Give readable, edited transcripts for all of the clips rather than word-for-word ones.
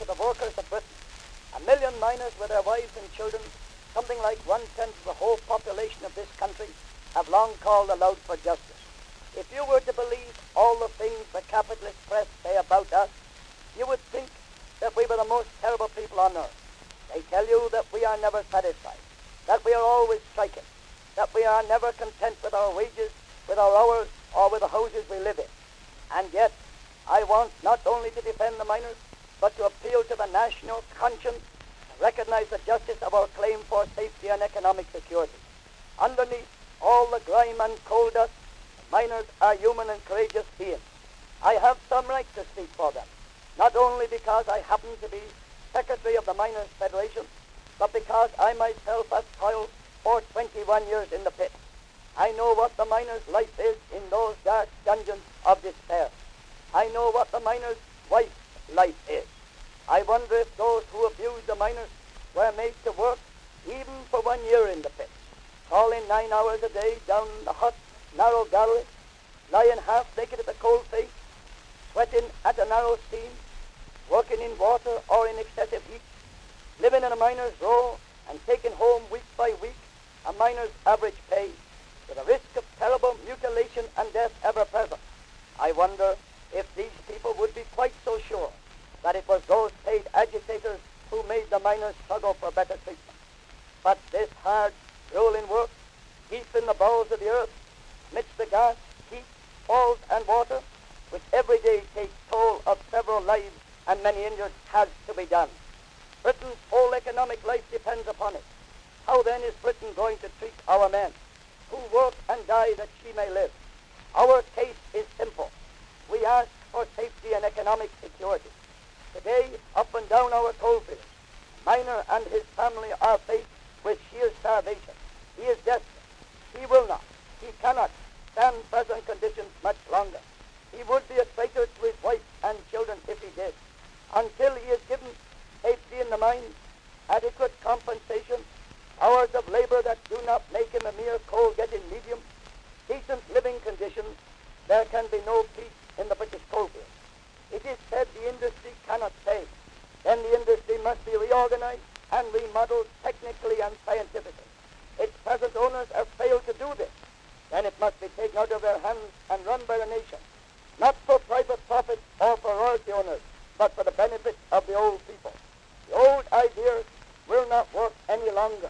to the workers of Britain. 1,000,000 miners with their wives and children, something like 1/10 of the whole population of this country, have long called aloud for justice. If you were to believe all the things the capitalist press say about us, you would think that we were the most terrible people on earth. They tell you that we are never satisfied, that we are always striking, that we are never content with our wages, with our hours, or with the houses we live in. And yet, I want not only to defend the miners, but to appeal to the national conscience to recognize the justice of our claim for safety and economic security. Underneath all the grime and coal dust, the miners are human and courageous beings. I have some right to speak for them, not only because I happen to be Secretary of the Miners' Federation, but because I myself have toiled for 21 years in the pit. I know what the miner's life is in those dark dungeons of despair. I know what the miner's wife's life is. I wonder if those who abuse the miners were made to work even for 1 year in the pit, crawling 9 hours a day down the hot, narrow gallery, lying half naked at the cold face, sweating at a narrow steam, working in water or in excessive heat, living in a miner's row and taking home week by week a miner's average pay, with a risk of terrible mutilation and death ever present. I wonder if these people would be quite so sure that it was those paid agitators who made the miners struggle for better treatment. But this hard, grueling work, deep in the bowels of the earth, amidst the gas, heat, falls, and water, which every day takes toll of several lives and many injured, has to be done. Britain's whole economic life depends upon it. How then is Britain going to treat our men, who work and die that she may live? Our case is simple. We ask for safety and economic security. Today, up and down our coalfields, a miner and his family are faced with sheer starvation. He is desperate. He will not, he cannot stand present conditions much longer. He would be a traitor to his wife and children if he did. Until he is given safety in the mines, adequate compensation, hours of labor that do not make him a mere coal-getting medium, decent living conditions, there can be no peace in the British coalfield. It is said the industry cannot pay. Then the industry must be reorganized and remodeled technically and scientifically. Its present owners have failed to do this. Then it must be taken out of their hands and run by the nation, not for private profit or for royalty owners, but for the benefit of the old people. The old ideas will not work any longer.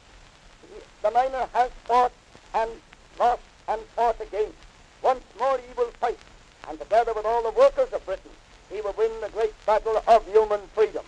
The miner has fought and lost and fought again. Once more he will fight, and together with all the workers of Britain, he will win the great battle of human freedom.